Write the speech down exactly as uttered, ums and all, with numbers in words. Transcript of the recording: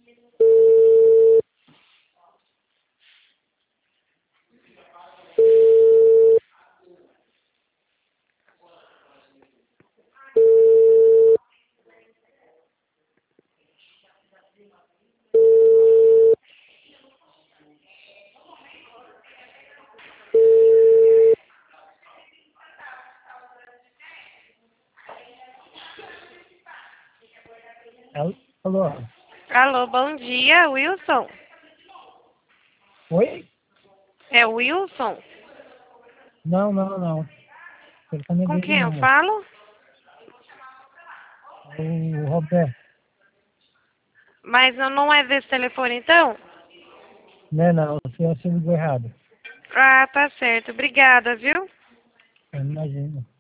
Al- Alô? Alô, bom dia, Wilson. Oi? É o Wilson? Não, não, não. Telefone Com dele quem eu não, moço. falo? É o Roberto. Mas eu não é desse telefone, então? Não, não. O senhor se ligou errado. Ah, tá certo. Obrigada, viu? Eu imagino.